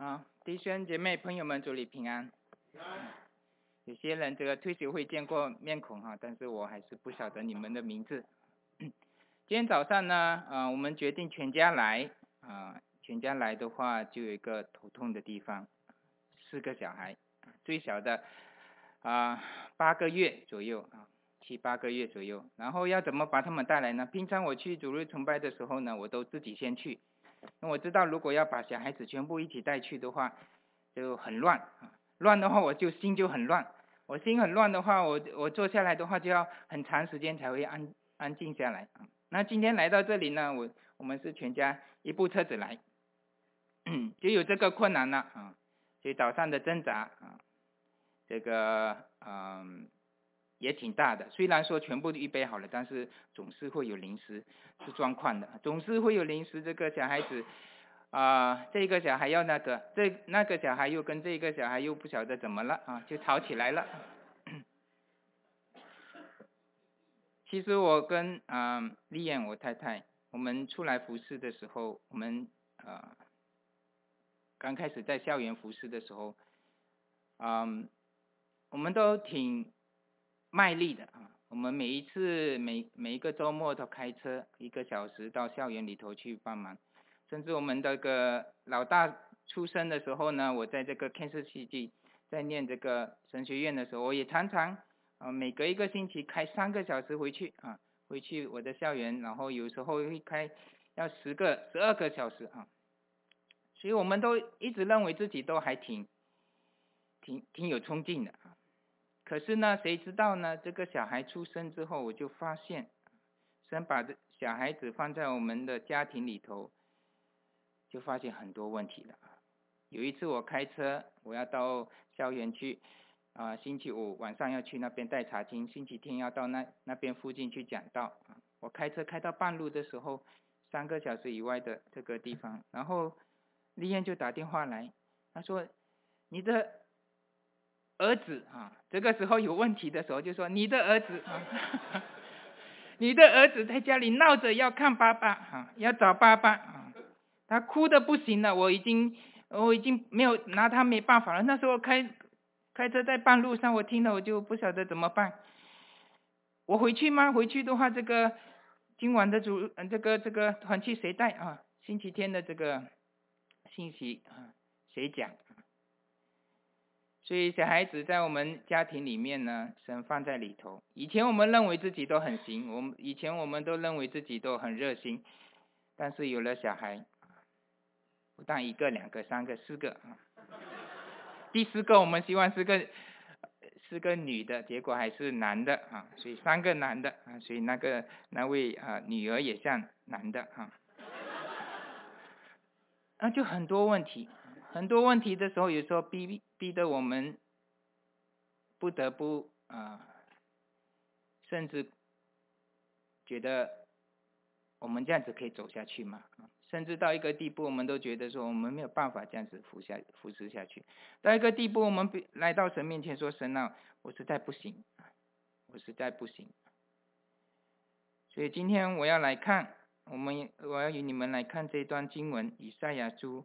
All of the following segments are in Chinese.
弟兄姐妹朋友们，主里平安。有些人这个退休会见过面孔但是我还是不晓得你们的名字。今天早上呢，我们决定全家来，全家来的话就有一个头痛的地方，4个小孩，最小的8个月左右7、8个月左右，然后要怎么把他们带来呢？平常我去主日崇拜的时候呢，我都自己先去，因为我知道如果要把小孩子全部一起带去的话，就很乱，乱的话我就心就很乱，我心很乱的话，我坐下来的话就要很长时间才会安静下来。那今天来到这里呢，我们是全家一部车子来，就有这个困难了所以早上的挣扎这个也挺大的。虽然说全部都预备好了，但是总是会有临时出状况的，总是会有临时这个小孩子这个小孩要那个，那个小孩又跟这个小孩又不晓得怎么了就吵起来了。其实我跟丽燕我太太，我们出来服侍的时候，我们刚开始在校园服侍的时候，我们都挺卖力的我们每一次每一个周末都开车1个小时到校园里头去帮忙。甚至我们这个老大出生的时候呢，我在这个 Kansas City 在念这个神学院的时候，我也常常每隔1个星期开3个小时回去回去我的校园，然后有时候会开要12个小时所以我们都一直认为自己都还挺有冲劲的可是呢，谁知道呢？这个小孩出生之后，我就发现，神把这小孩子放在我们的家庭里头，就发现很多问题了。有一次我开车，我要到校园去星期5晚上要去那边带查经，星期天要到那边附近去讲道我开车开到半路的时候，3个小时以外的这个地方，然后丽燕就打电话来，她说你的儿子这个时候有问题的时候就说你的儿子你的儿子在家里闹着要看爸爸要找爸爸他哭得不行了，我已经没有拿他没办法了。那时候开车在半路上，我听了我就不晓得怎么办。我回去吗？回去的话，这个今晚的这个团契谁带星期天的这个信息谁讲？所以小孩子在我们家庭里面呢，神放在里头。以前我们认为自己都很行，以前我们都认为自己都很热心，但是有了小孩，不但1个、2个、3个、4个第4个我们希望是个女的，结果还是男的所以3个男的所以那位女儿也像男的就很多问题的时候，有时候逼得我们不得不甚至觉得我们这样子可以走下去吗？甚至到一个地步，我们都觉得说我们没有办法这样子服侍下去。到一个地步，我们来到神面前说：“神我实在不行，我实在不行。”所以今天我要来看，我要与你们来看这段经文，以赛亚书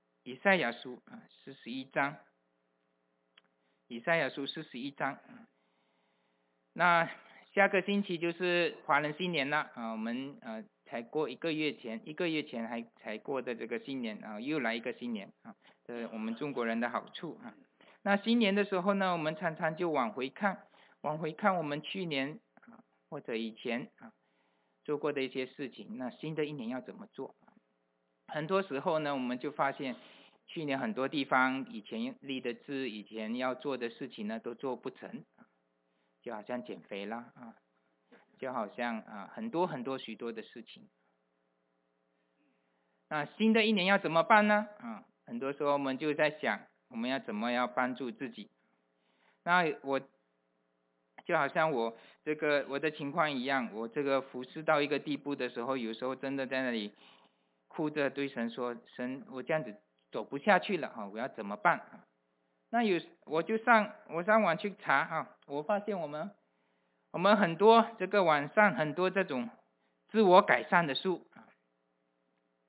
41章，以赛亚书41章。那下个星期就是华人新年了我们才过1个月前才过的这个新年又来一个新年这是我们中国人的好处那新年的时候呢，我们常常就往回看我们去年或者以前做过的一些事情，那新的一年要怎么做？很多时候呢，我们就发现去年很多地方以前立的志，以前要做的事情呢，都做不成。就好像减肥啦就好像很多许多的事情。那新的一年要怎么办呢很多时候我们就在想，我们要怎么样帮助自己。那我就好像我的情况一样，我这个服侍到一个地步的时候，有时候真的在那里哭着对神说：“神，我这样子走不下去了我要怎么办？”那我上网去查我发现我们很多这个网上很多这种自我改善的书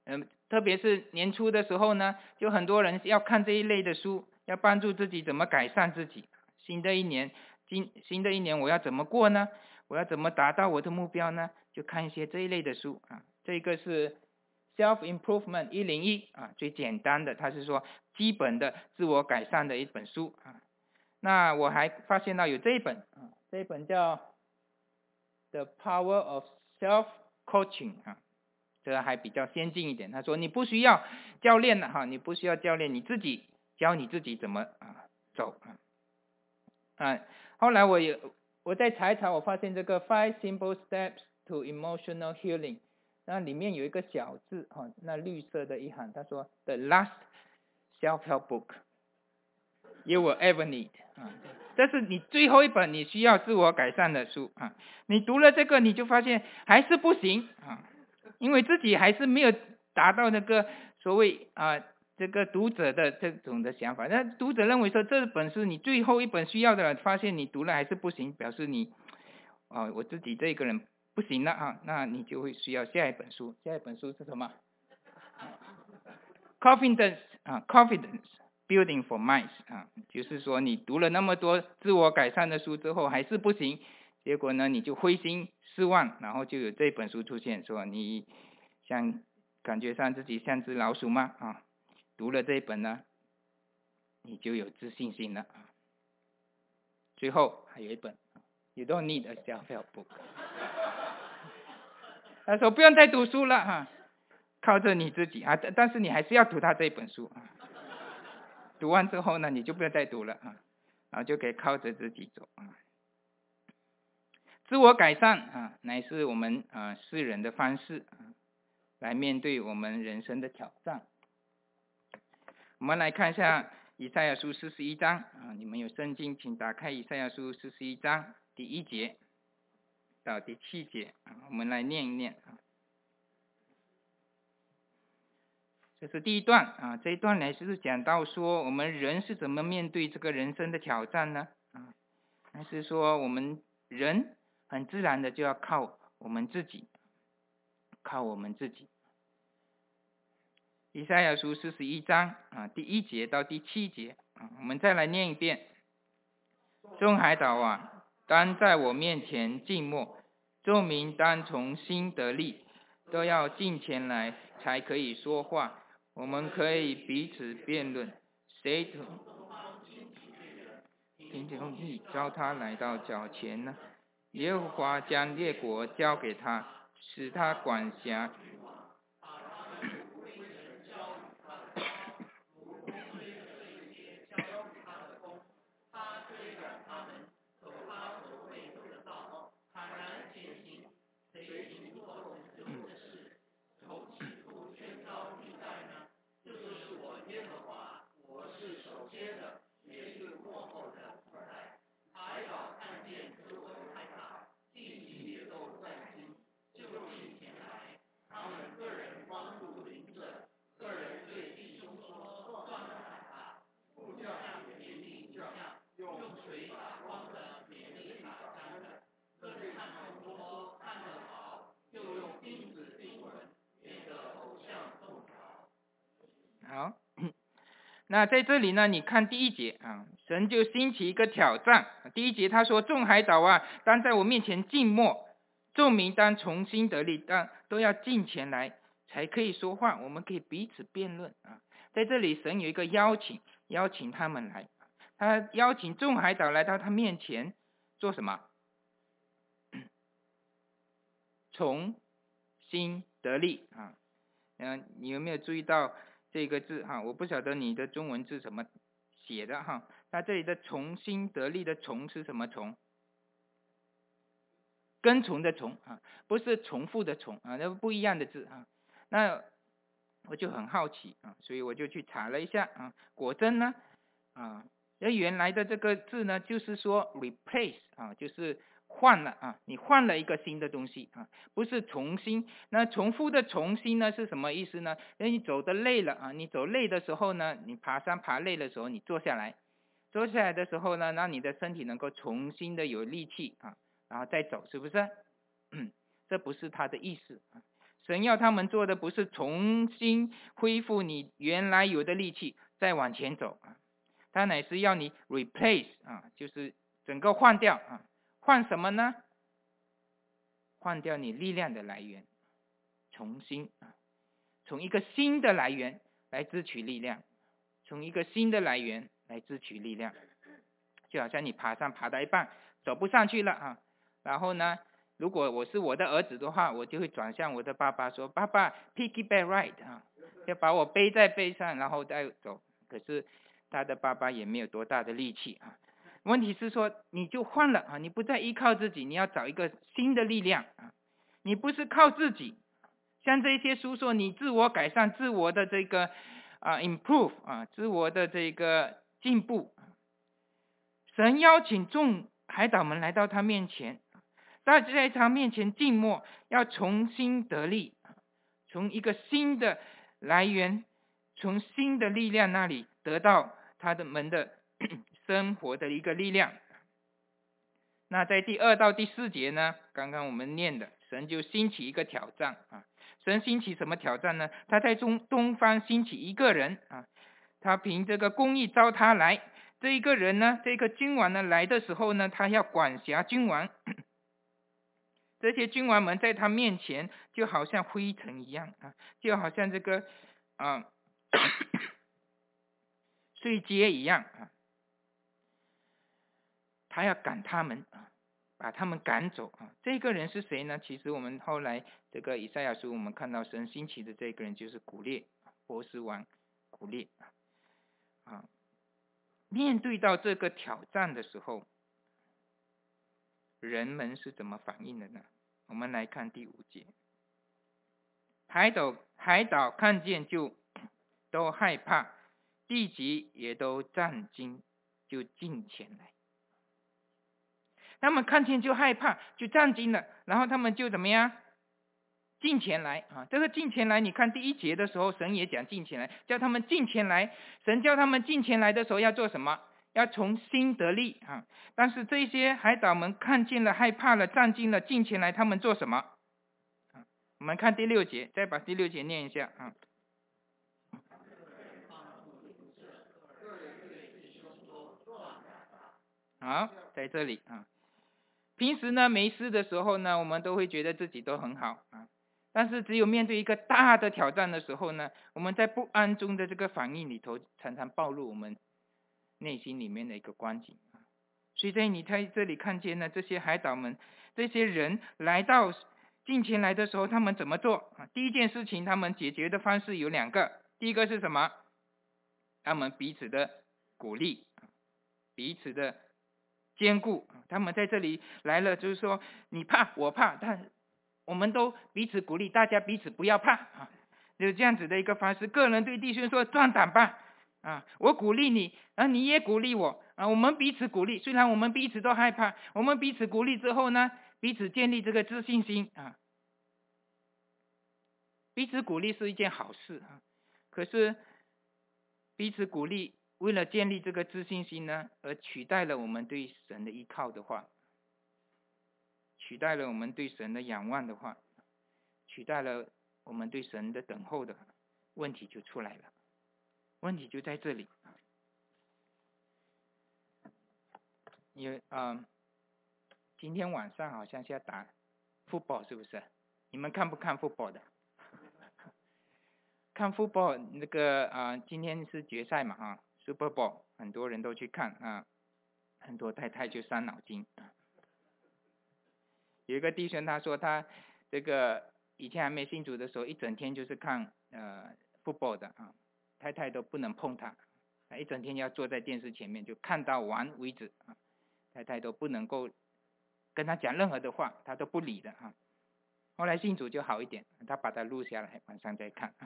特别是年初的时候呢，就很多人要看这一类的书，要帮助自己怎么改善自己。新的一年我要怎么过呢？我要怎么达到我的目标呢？就看一些这一类的书啊。这个是 Self Improvement 101啊，最简单的，它是说基本的自我改善的一本书啊。那我还发现到有这一本啊，这一本叫 The Power of Self Coaching 啊，这还比较先进一点。他说你不需要教练了哈，你不需要教练，你自己教你自己怎么走啊。后来我再查一查，我发现这个 Five Simple Steps to Emotional Healing， 那里面有一个小字哈，那绿色的一行，他说 The last self-help book you will ever need 啊，这是你最后一本你需要自我改善的书啊。你读了这个，你就发现还是不行啊，因为自己还是没有达到那个所谓这个读者的这种的想法。那读者认为说这本是你最后一本需要的了，发现你读了还是不行，表示你我自己这个人不行了啊，那你就会需要下一本书。下一本书是什么？Confidence Building for Minds 啊，就是说你读了那么多自我改善的书之后还是不行，结果呢你就灰心失望，然后就有这本书出现，说你感觉上自己像只老鼠吗？啊，读了这一本呢，你就有自信心了啊。最后还有一本 You don't need a self-help book 他说不用再读书了哈，靠着你自己啊，但是你还是要读他这本书啊。读完之后呢，你就不要再读了啊，然后就可以靠着自己走啊。自我改善啊，乃是我们世人的方式来面对我们人生的挑战。我们来看一下以赛亚书41章啊，你们有圣经请打开以赛亚书41章第1节到第7节啊，我们来念一念啊。这是第一段啊，这一段呢就是讲到说我们人是怎么面对这个人生的挑战呢啊，还是说我们人很自然的就要靠我们自己，以赛亚书41章第1节到第7节啊，我们再来念一遍。众海岛啊，当在我面前静默，众民当从心得力，都要近前来才可以说话。我们可以彼此辩论，谁凭着义招他来到脚前呢？耶和华将列国交给他，使他管辖。好，那在这里呢，你看第1节啊，神就兴起一个挑战。第1节他说，众海岛啊，当在我面前静默，众民当从心得力，都要近前来才可以说话，我们可以彼此辩论啊。在这里神有一个邀请他们来，他邀请众海岛来到他面前做什么？从心得力啊。你有没有注意到这个字哈？我不晓得你的中文字怎么写的哈。那这里的从心得力的从是什么从？跟从的从啊，不是重复的从啊，那不一样的字啊。那我就很好奇啊，所以我就去查了一下啊，果真呢原来的这个字呢，就是说 replace 啊，就是换了啊，你换了一个新的东西啊，不是重新。那重复的重新呢是什么意思呢？你走的累了啊，你走累的时候呢，你爬山爬累的时候，你坐下来的时候呢，让你的身体能够重新的有力气啊，然后再走，是不是？这不是他的意思啊。 神要他们做的不是重新恢复你原来有的力气再往前走啊，他乃是要你 replace 啊，就是整个换掉啊，换什么呢？换掉你力量的来源，重新啊，从一个新的来源来支取力量，从一个新的来源来支取力量，就好像你爬到一半走不上去了啊，然后呢，如果我是我的儿子的话，我就会转向我的爸爸说，爸爸 piggyback ride 啊，要把我背在背上然后再走，可是他的爸爸也没有多大的力气啊。问题是说你就换了啊，你不再依靠自己，你要找一个新的力量啊，你不是靠自己，像这些书说你自我改善，自我的这个improve 啊，自我的这个进步。神邀请众海岛们来到他面前，在他面前静默，要重新得力，从一个新的来源，从新的力量那里得到他们的生活的一个力量。那在第2到第4节呢，刚刚我们念的，神就兴起一个挑战啊。神兴起什么挑战呢？他在东方兴起一个人啊，他凭这个公义招他来。这一个人呢，这个君王呢来的时候呢，他要管辖君王。这些君王们在他面前就好像灰尘一样啊，就好像这个碎秸一样啊。他要赶他们啊，把他们赶走啊。这个人是谁呢？其实我们后来这个以赛亚书我们看到神兴起的这个人就是古列，波斯王古列啊。面对到这个挑战的时候，人们是怎么反应的呢？我们来看第5节，海岛看见就都害怕，地极也都战惊，就近前来。他们看见就害怕，就战惊了，然后他们就怎么样？近前来啊！这个近前来，你看第1节的时候，神也讲近前来，叫他们近前来。神叫他们近前来的时候要做什么？要重新得力啊！但是这些海岛们看见了，害怕了，战惊了，近前来，他们做什么？我们看第6节，再把第6节念一下啊。好，在这里啊。平时呢没事的时候呢，我们都会觉得自己都很好啊，但是只有面对一个大的挑战的时候呢，我们在不安中的这个反应里头，常常暴露我们内心里面的一个光景。所以在你在这里看见呢，这些海岛们，这些人来到近前来的时候，他们怎么做啊？第一件事情，他们解决的方式有2个，第一个是什么？他们彼此的鼓励，彼此的坚固。他们在这里来了，就是说你怕我怕，但我们都彼此鼓励，大家彼此不要怕啊，就是这样子的一个方式。个人对弟兄说壮胆吧啊，我鼓励你啊，你也鼓励我啊，我们彼此鼓励。虽然我们彼此都害怕，我们彼此鼓励之后呢，彼此建立这个自信心啊。彼此鼓励是一件好事啊，可是彼此鼓励为了建立这个自信心呢，而取代了我们对神的依靠的话，取代了我们对神的仰望的话，取代了我们对神的等候的，问题就出来了。问题就在这里。今天晚上好像是要打 football 是不是？你们看不看 football 的？看 football 那个今天是决赛嘛啊 ，Super Bowl 很多人都去看啊，很多太太就伤脑筋啊。有一个弟兄他说他这个以前还没信主的时候，一整天就是看football 的啊，太太都不能碰他，一整天要坐在电视前面就看到完为止啊，太太都不能够跟他讲任何的话，他都不理的啊。后来信主就好一点，他把它录下来，晚上再看。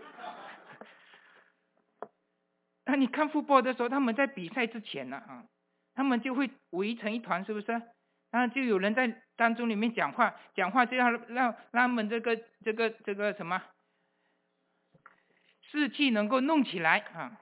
那你看 football 的时候，他们在比赛之前呢啊，他们就会围成一团，是不是？然后就有人在当中里面讲话就要让他们这个什么士气能够弄起来啊。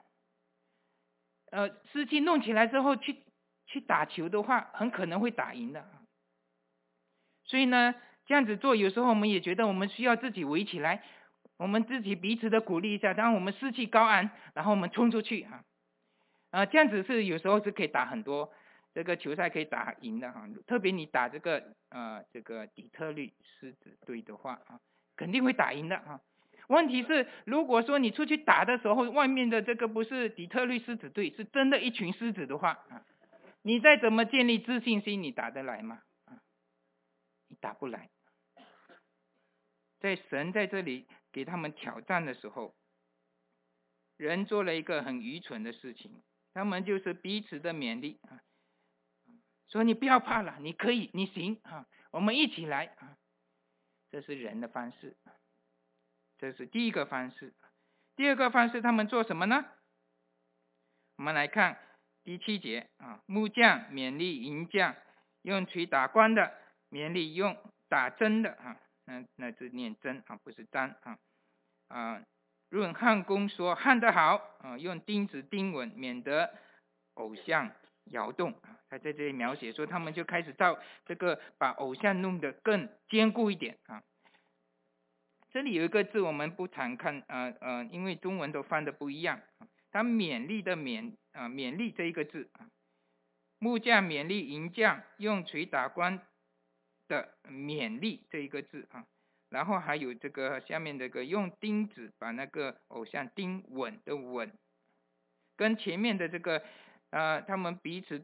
士气弄起来之后去打球的话，很可能会打赢的。所以呢， 这样子做，有时候我们也觉得我们需要自己围起来，我们自己彼此的鼓励一下，当我们士气高昂，然后我们冲出去这样子是有时候是可以打很多这个球赛可以打赢的特别你打这个底特律狮子队的话肯定会打赢的问题是，如果说你出去打的时候，外面的这个不是底特律狮子队，是真的一群狮子的话你再怎么建立自信心，你打得来吗？你打不来。在神在这里给他们挑战的时候，人做了一个很愚蠢的事情，他们就是彼此的勉励说你不要怕了，你可以，你行我们一起来这是人的方式，这是第一个方式。第二个方式他们做什么呢？我们来看第7节木匠勉励银匠，用锤打光的勉励用打针的那是念针不是章论焊工说焊得好用钉子钉稳，免得偶像摇动他在这里描写说，他们就开始这个把偶像弄得更坚固一点这里有一个字我们不常看因为中文都翻的不一样他勉励的勉励这一个字木匠勉励银匠，用锤打光的勉励这一个字然后还有这个下面这个用钉子把那个偶像钉稳的稳，跟前面的这个他们彼此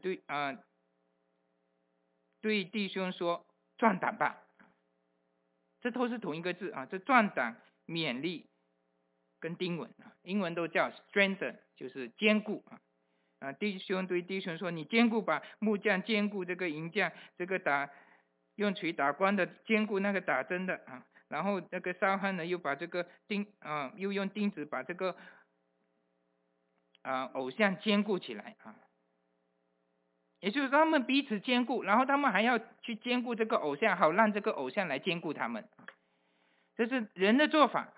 对弟兄说壮胆吧，这都是同一个字这壮胆勉励跟钉稳英文都叫 strengthen， 就是坚固弟兄对弟兄说你坚固吧，木匠坚固这个银匠，这个用锤打光的坚固那个打针的然后那个烧焊呢又把这个又用钉子把这个偶像坚固起来也就是说他们彼此坚固，然后他们还要去坚固这个偶像，好让这个偶像来坚固他们这是人的做法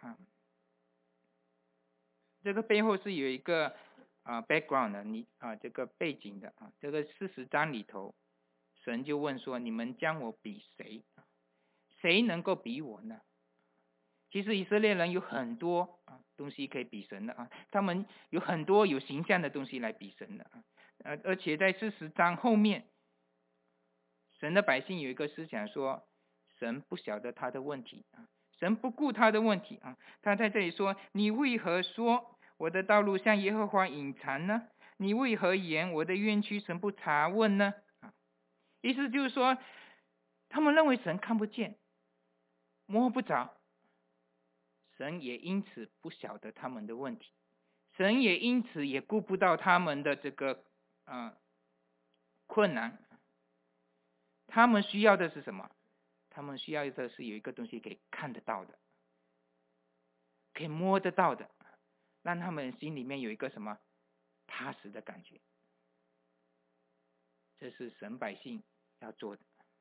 这个背后是有一个background 的这个背景的这个40章里头，神就问说你们将我比谁？谁能够比我呢？其实以色列人有很多东西可以比神的他们有很多有形象的东西来比神的而且在40章后面，神的百姓有一个思想说，神不晓得他的问题神不顾他的问题他在这里说，你为何说我的道路向耶和华隐藏呢？你为何言我的冤屈神不查问呢？意思就是说，他们认为神看不见，摸不着，神也因此不晓得他们的问题，神也因此也顾不到他们的这个困难。他们需要的是什么？他们需要的是有一个东西可以看得到的，可以摸得到的，让他们心里面有一个什么踏实的感觉。这是神百姓要做的。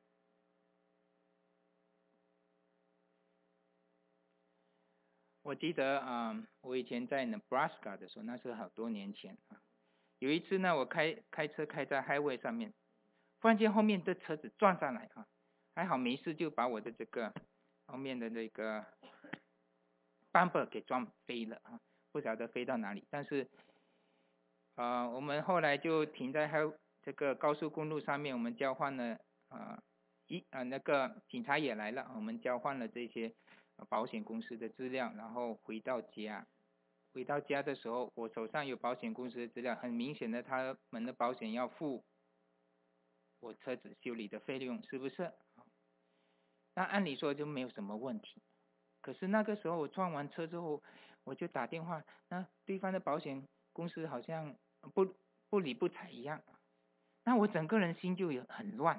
我记得我以前在 Nebraska 的时候，那是好多年前有一次呢，我开车开在 highway 上面，忽然间后面的车子撞上来还好没事，就把我的这个后面的那个 bumper 给撞飞了不晓得飞到哪里。但是我们后来就停在这个高速公路上面，我们交换了那个警察也来了，我们交换了这些保险公司的资料，然后回到家的时候，我手上有保险公司的资料，很明显的他们的保险要付我车子修理的费用，是不是？那按理说就没有什么问题。可是那个时候我撞完车之后，我就打电话，那对方的保险公司好像不理不睬一样，那我整个人心就很乱，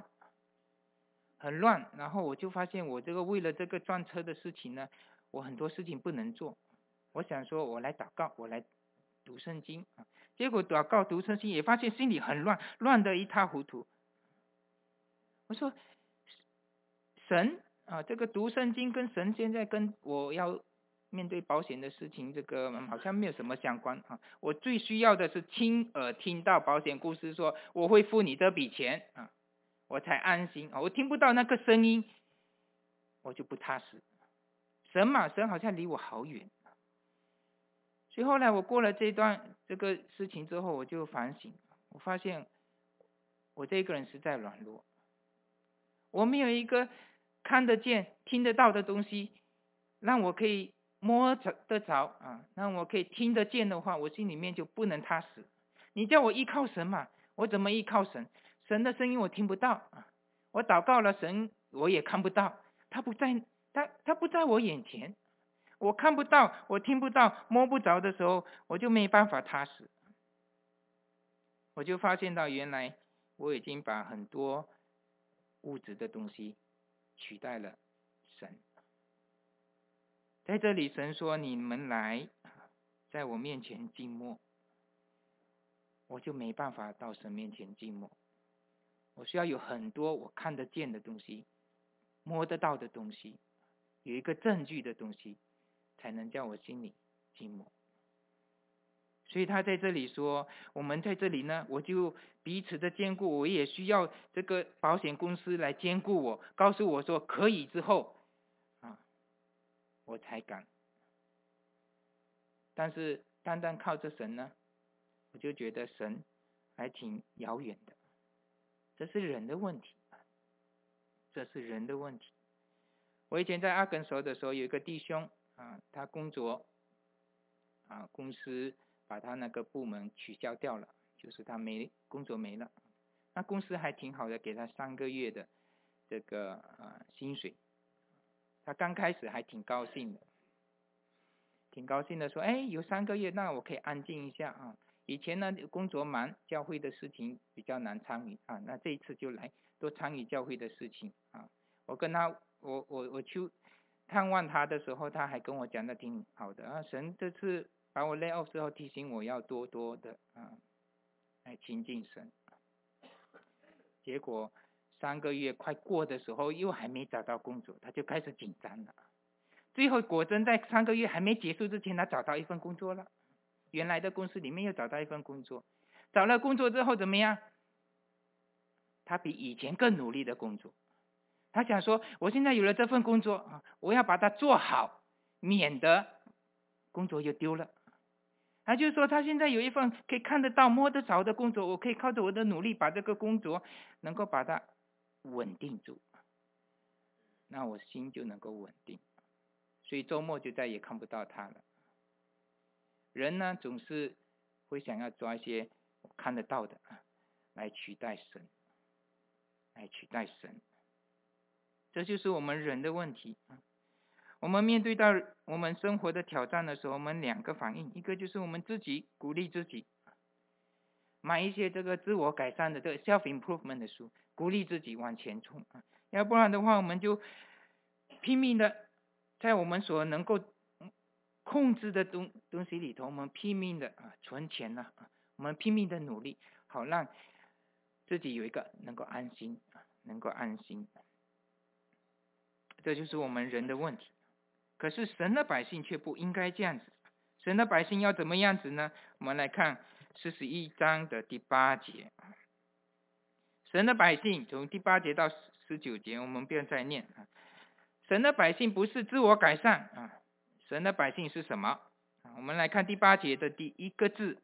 然后我就发现我为了这个撞车的事情呢，我很多事情不能做。我想说我来祷告，我来读圣经结果祷告读圣经也发现心里很乱得一塌糊涂。我说神这个读圣经跟神现在跟我要面对保险的事情，这个好像没有什么相关我最需要的是亲耳听到保险公司说我会付你这笔钱我才安心我听不到那个声音， 我就不踏实。神嘛，神好像离我好远。所以后来我过了这个事情之后，我就反省，我发现我这个人实在软弱，我没有一个看得见、听得到的东西，让我可以摸得着啊，让我可以听得见的话，我心里面就不能踏实。你叫我依靠神嘛，我怎么依靠神？神的声音我听不到啊，我祷告了，神我也看不到，他不在我眼前，我看不到，我听不到，摸不着的时候，我就没办法踏实。我就发现到原来我已经把很多物质的东西取代了神。在这里神说你们来在我面前静默，我就没办法到神面前静默，我需要有很多我看得见的东西，摸得到的东西，有一个证据的东西，才能叫我心里静默。所以他在这里说，我们在这里呢，我就彼此的兼顾，我也需要这个保险公司来兼顾我，告诉我说可以之后我才敢。但是单单靠着神呢，我就觉得神还挺遥远的。这是人的问题，这是人的问题。我以前在阿根熟的时候，有一个弟兄他工作公司把他那个部门取消掉了，就是他工作没了。那公司还挺好的，给他3个月的这个薪水。他刚开始还挺高兴的，说有3个月，那我可以安静一下啊。以前呢工作忙，教会的事情比较难参与啊，那这一次就来多参与教会的事情啊。我跟他我去探望他的时候，他还跟我讲的挺好的啊。神这次把我 lay off 之后，提醒我要多多的来亲近神。结果3个月快过的时候，又还没找到工作，他就开始紧张了。最后果真在3个月还没结束之前，他找到一份工作了。原来的公司里面又找到一份工作，找了工作之后怎么样？他比以前更努力的工作。他想说，我现在有了这份工作我要把它做好，免得工作又丢了。他就说他现在有一份可以看得到摸得着的工作，我可以靠着我的努力把这个工作能够把它稳定住，那我心就能够稳定。所以周末就再也看不到他了。人呢总是会想要抓一些看得到的来取代神，这就是我们人的问题。我们面对到我们生活的挑战的时候，我们2个反应，一个就是我们自己鼓励自己，买一些这个自我改善的这个 self improvement 的书，鼓励自己往前冲要不然的话，我们就拼命的在我们所能够控制的东西里头，我们拼命的存钱我们拼命的努力，好让自己有一个能够安心。这就是我们人的问题。可是神的百姓却不应该这样子。神的百姓要怎么样子呢？我们来看41章的第8节。神的百姓从第8节到19节，我们不要再念神的百姓不是自我改善神的百姓是什么？我们来看第8节的第1个字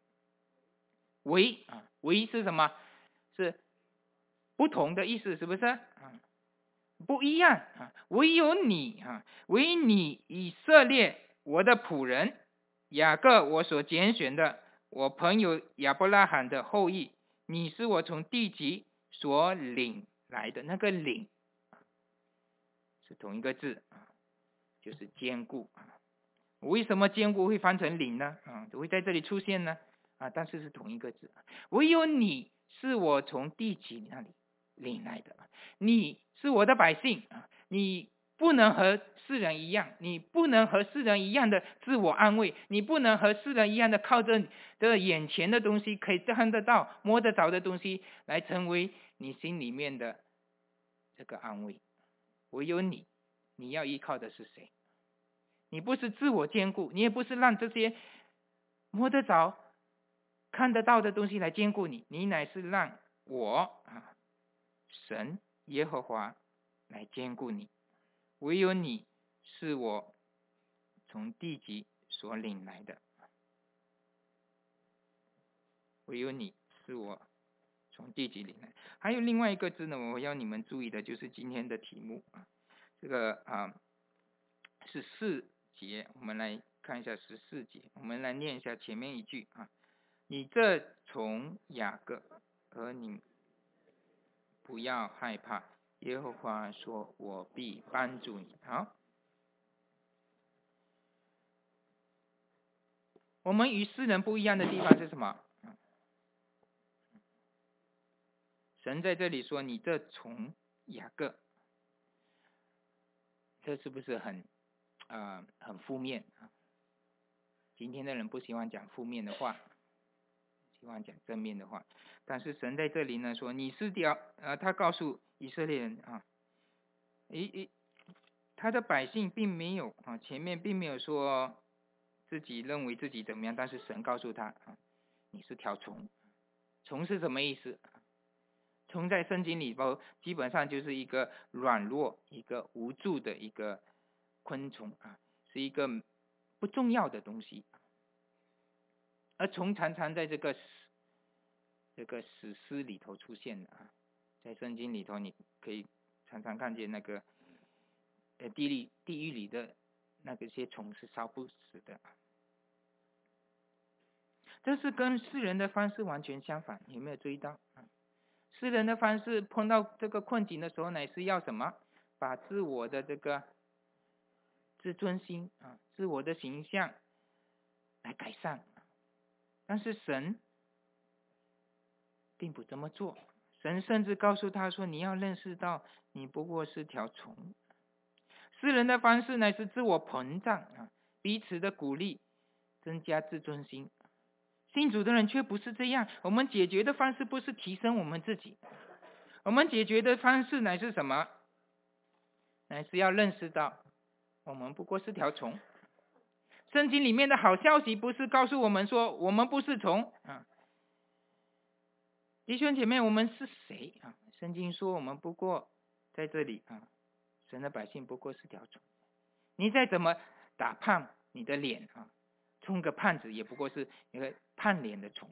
唯唯是什么？是不同的意思，是不是不一样唯有你唯你以色列我的仆人，雅各我所拣选的，我朋友亚伯拉罕的后裔，你是我从地极所领来的。那个领是同一个字就是坚固为什么坚固会翻成领呢会在这里出现呢但是是同一个字。唯有你是我从地极那里领来的，你是我的百姓你不能和世人一样，你不能和世人一样的自我安慰，你不能和世人一样的靠着这眼前的东西，可以看得到摸得着的东西来成为你心里面的这个安慰。唯有你要依靠的是谁？你不是自我兼顾，你也不是让这些摸得着看得到的东西来兼顾你，你乃是让我神耶和华来兼顾你。 唯有你是我从地极所领来的，唯有你是我从地极领来。还有另外一个字呢，我要你们注意的就是今天的题目这个14节，我们来看一下14节，我们来念一下前面一句你这从雅各，而你不要害怕，耶和华说我必帮助你。好，我们与世人不一样的地方是什么？神在这里说你这从雅各，这是不是很负面今天的人不喜欢讲负面的话，喜欢讲正面的话。但是神在这里呢说你是他告诉以色列人他的百姓并没有前面并没有说自己认为自己怎么样，但是神告诉他你是条虫。虫是什么意思？虫在圣经里头基本上就是一个软弱、一个无助的一个昆虫是一个不重要的东西。而虫常常在这个史诗里头出现的在圣经里头你可以常常看见那个地狱里的那些虫是烧不死的。这是跟世人的方式完全相反，有没有注意到？世人的方式碰到这个困境的时候乃是要什么？把自我的这个自尊心自我的形象来改善。但是神并不这么做，神甚至告诉他说你要认识到你不过是条虫。世人的方式乃是自我膨胀彼此的鼓励，增加自尊心。信主的人却不是这样，我们解决的方式不是提升我们自己，我们解决的方式乃是什么？乃是要认识到我们不过是条虫。圣经里面的好消息不是告诉我们说我们不是虫弟兄姐妹，我们是谁圣经说我们不过在这里神的百姓不过是条虫。你再怎么打胖你的脸充个胖子也不过是一个胖脸的虫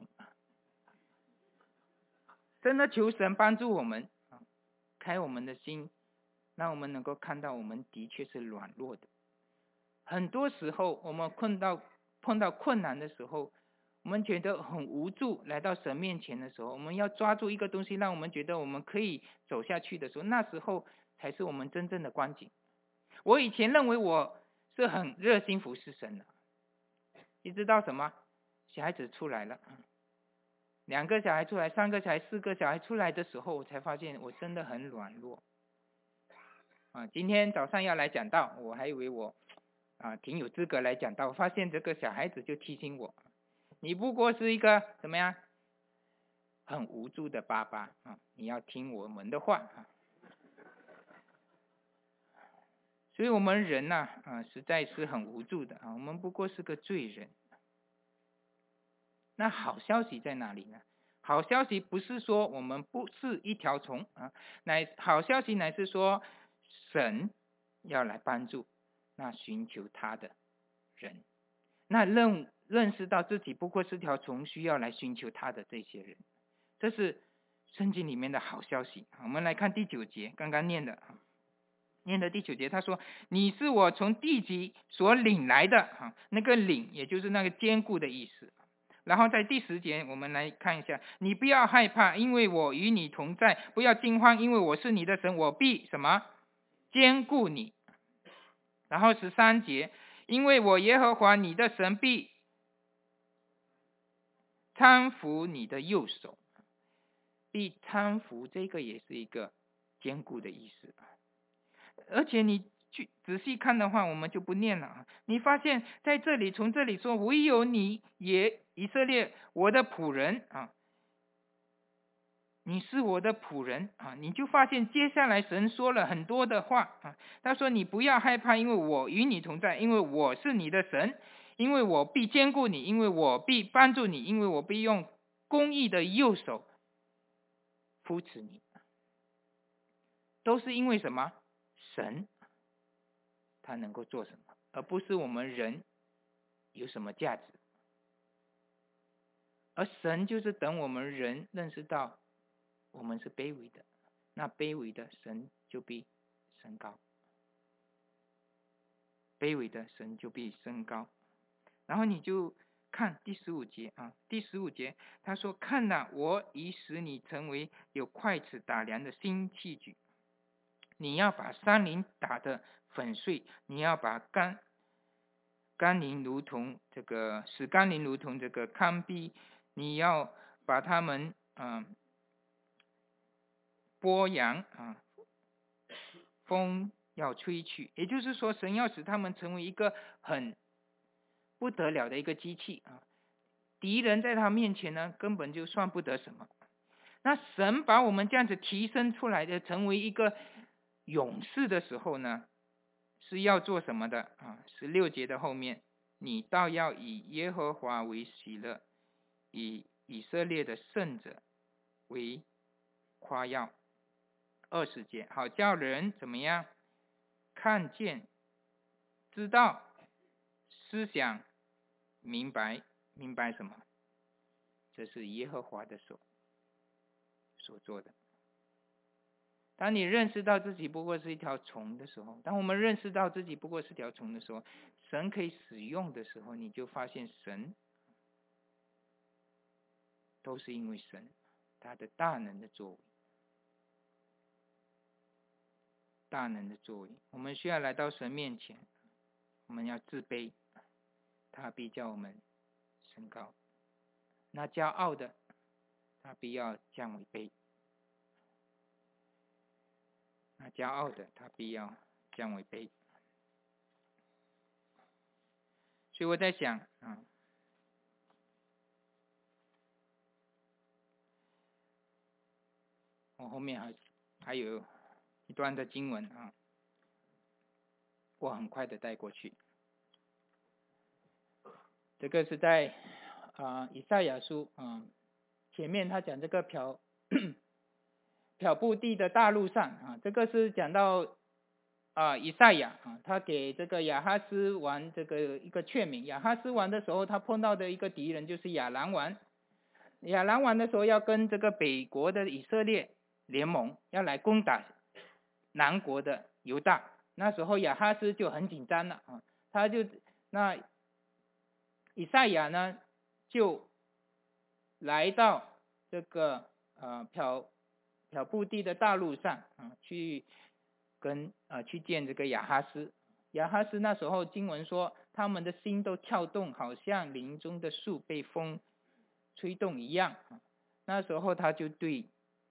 真的求神帮助我们开我们的心，让我们能够看到我们的确是软弱的。很多时候我们碰到困难的时候，我们觉得很无助，来到神面前的时候，我们要抓住一个东西让我们觉得我们可以走下去的时候，那时候才是我们真正的光景。我以前认为我是很热心服侍神的，一直到什么小孩子出来了，2个小孩出来，3个小孩4个小孩出来的时候，我才发现我真的很软弱今天早上要来讲道，我还以为我挺有资格来讲道，发现这个小孩子就提醒我，你不过是一个怎么样很无助的爸爸你要听我们的话所以我们人实在是很无助的我们不过是个罪人。那好消息在哪里呢？好消息不是说我们不是一条虫好消息乃是说神要来帮助那寻求他的人，那认识到自己不过是条虫，需要来寻求他的这些人，这是圣经里面的好消息。我们来看第9节，刚刚念的第9节，他说你是我从地极所领来的那个领也就是那个坚固的意思。然后在第10节我们来看一下，你不要害怕，因为我与你同在，不要惊慌，因为我是你的神，我必什么坚固你。然后13节，因为我耶和华你的神必搀扶你的右手，必搀扶这个也是一个坚固的意思。而且你去仔细看的话，我们就不念了你发现在这里从这里说唯有你也以色列我的仆人你是我的仆人你就发现接下来神说了很多的话他说你不要害怕，因为我与你同在，因为我是你的神，因为我必坚固你，因为我必帮助你，因为我必用公义的右手扶持你。都是因为什么？神他能够做什么，而不是我们人有什么价值。而神就是等我们人认识到我们是卑微的，那卑微的神就必升高，卑微的神就必升高。然后你就看第15节啊，第15节他说：“看哪，我已使你成为有快尺打量的新器具，你要把山林打得粉碎，你要把甘霖如同这个使甘霖如同这个糠秕，你要把他们剥扬风要吹去。”也就是说，神要使他们成为一个很不得了的一个机器啊，敌人在他面前呢，根本就算不得什么。那神把我们这样子提升出来的，成为一个勇士的时候呢，是要做什么的啊？16节的后面，你倒要以耶和华为喜乐，以以色列的圣者为夸耀。20节，好叫人怎么样看见、知道、思想、明白什么？这是耶和华的手所做的。当你认识到自己不过是一条虫的时候，当我们认识到自己不过是条虫的时候，神可以使用的时候，你就发现神都是因为神他的大能的作为，大能的作为。我们需要来到神面前，我们要自卑，他必叫我们升高。那骄傲的，他必要降为卑。那骄傲的，他必要降为卑。所以我在想我后面还有一段的经文我很快的带过去。这个是在以赛亚书前面他讲这个漂布地的大路上这个是讲到以赛亚他给这个亚哈斯王这个一个劝勉。亚哈斯王的时候，他碰到的一个敌人就是亚兰王。亚兰王的时候要跟这个北国的以色列联盟，要来攻打南国的犹大。那时候亚哈斯就很紧张了那以赛亚呢就来到这个漂布地的大路上去见这个亚哈斯。亚哈斯那时候经文说，他们的心都跳动，好像林中的树被风吹动一样。那时候他就对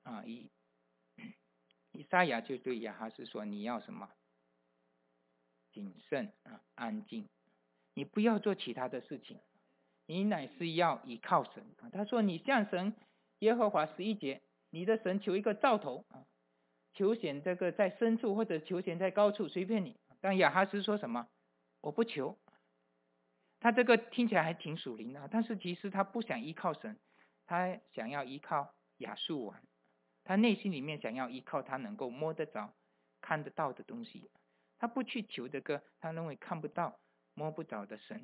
以赛亚就对亚哈斯说：“你要什么？谨慎安静，你不要做其他的事情，你乃是要依靠神。”他说：“你向神耶和华11节，你的神求一个兆头求显这个在深处或者求显在高处，随便你。”但亚哈斯说什么？我不求。他这个听起来还挺属灵的，但是其实他不想依靠神，他想要依靠亚述王。他内心里面想要依靠他能够摸得着、看得到的东西，他不去求这个他认为看不到、摸不着的神。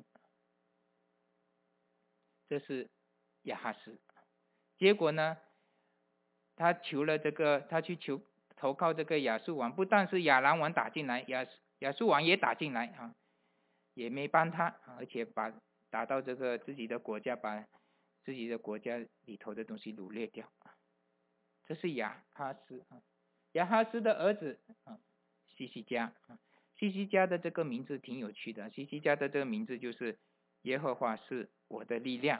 这是亚哈斯。结果呢，他求了这个，他去投靠这个亚述王，不但是亚兰王打进来，亚述王也打进来也没帮他，而且打到这个自己的国家，把自己的国家里头的东西掳掠掉。这是亚哈斯。亚哈斯的儿子西西家。西西家的这个名字挺有趣的，西西家的这个名字就是耶和华是我的力量。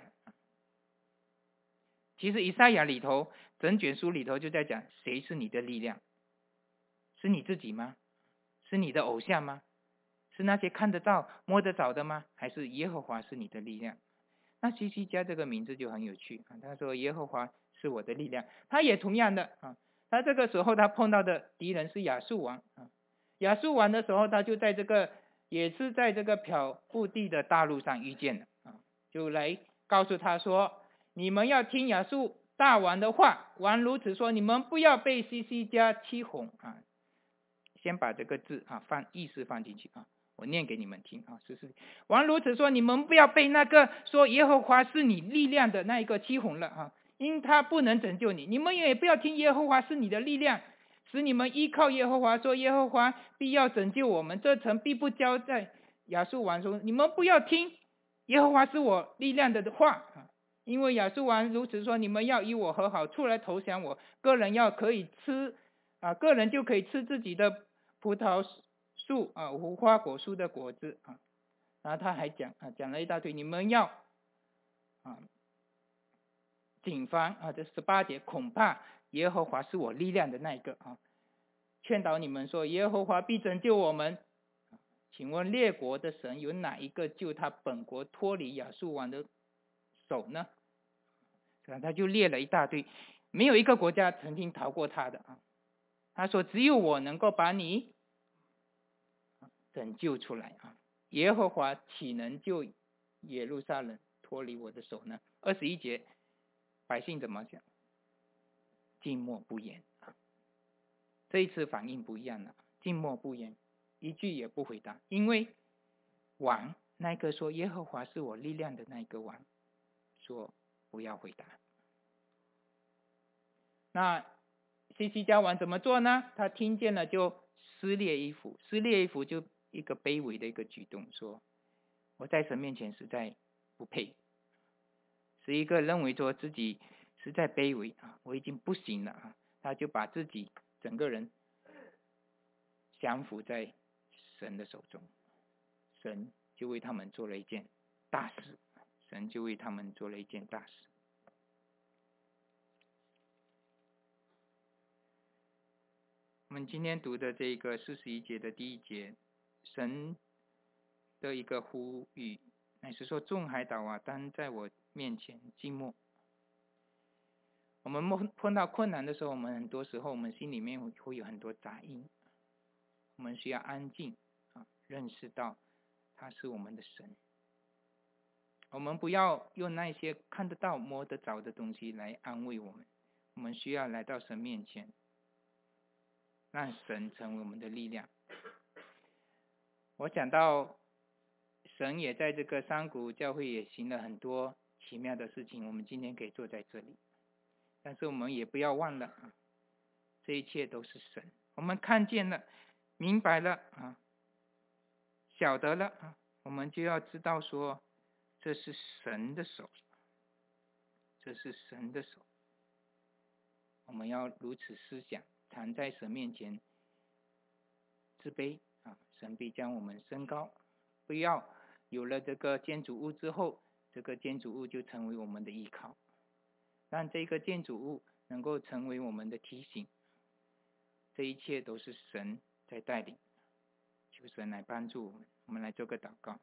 其实以赛亚里头整卷书里头就在讲，谁是你的力量？是你自己吗？是你的偶像吗？是那些看得到摸得着的吗？还是耶和华是你的力量？那西西家这个名字就很有趣他说耶和华是我的力量。他也同样的他这个时候他碰到的敌人是亚述王亚述王的时候，他就在这个也是在这个漂布地的大路上遇见了就来告诉他说，你们要听亚述大王的话，王如此说，你们不要被西西家欺哄先把这个字意思放进去我念给你们听啊，14。王如此说，你们不要被那个说耶和华是你力量的那一个欺哄了啊，因他不能拯救你。你们也不要听耶和华是你的力量，使你们依靠耶和华，说耶和华必要拯救我们，这城必不交在亚述王手。你们不要听耶和华是我力量的话啊，因为亚述王如此说，你们要与我和好，出来投降我，个人可以吃啊，个人就可以吃自己的葡萄树啊，无花果树的果子啊。然后他还讲了一大堆，你们要谨防啊，这18节，恐怕耶和华是我力量的那一个啊，劝导你们说耶和华必拯救我们。请问列国的神有哪一个救他本国脱离亚述王的手呢？他就列了一大堆，没有一个国家曾经逃过他的啊。他说只有我能够把你拯救出来啊，耶和华岂能救耶路撒冷脱离我的手呢？21节，百姓怎么讲？静默不言啊。这一次反应不一样了，静默不言，一句也不回答，因为王那个说耶和华是我力量的那个王说不要回答。那西西家王怎么做呢？他听见了就撕裂衣服，撕裂衣服就一个卑微的一个举动，说我在神面前实在不配，是一个认为说自己实在卑微啊，我已经不行了啊，他就把自己整个人降服在神的手中，神就为他们做了一件大事，神就为他们做了一件大事。我们今天读的这个41节的第1节，神的一个呼吁，乃是说众海岛啊，当在我面前静默。我们碰到困难的时候，我们很多时候我们心里面会有很多杂音，我们需要安静啊，认识到他是我们的神。我们不要用那些看得到摸得着的东西来安慰我们，我们需要来到神面前，让神成为我们的力量。我讲到神也在这个山谷教会也行了很多奇妙的事情，我们今天可以坐在这里，但是我们也不要忘了这一切都是神。我们看见了，明白了啊，晓得了啊，我们就要知道说这是神的手，这是神的手。我们要如此思想，常在神面前自卑啊，神必将我们升高。不要有了这个建筑物之后，这个建筑物就成为我们的依靠，让这个建筑物能够成为我们的提醒。这一切都是神在带领，求神来帮助我们。我们来做个祷告。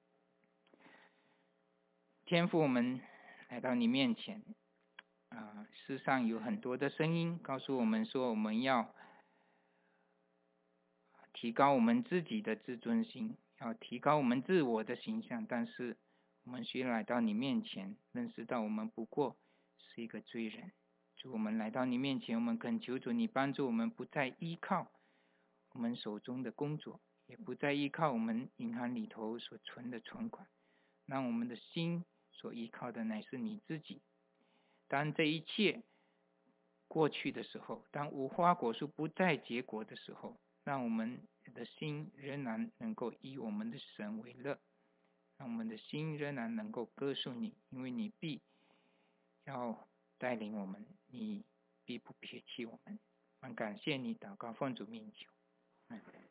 天父，我们来到你面前世上有很多的声音告诉我们说，我们要提高我们自己的自尊心，要提高我们自我的形象，但是我们需要来到你面前，认识到我们不过是一个罪人。主，我们来到你面前，我们恳求主你帮助我们，不再依靠我们手中的工作，也不再依靠我们银行里头所存的存款，让我们的心所依靠的乃是你自己。当这一切过去的时候，当无花果树不再结果的时候，让我们的心仍然能够以我们的神为乐，让我们的心仍然能够歌颂你，因为你必要带领我们，你必不撇弃我们。我们感谢你，祷告奉主名求。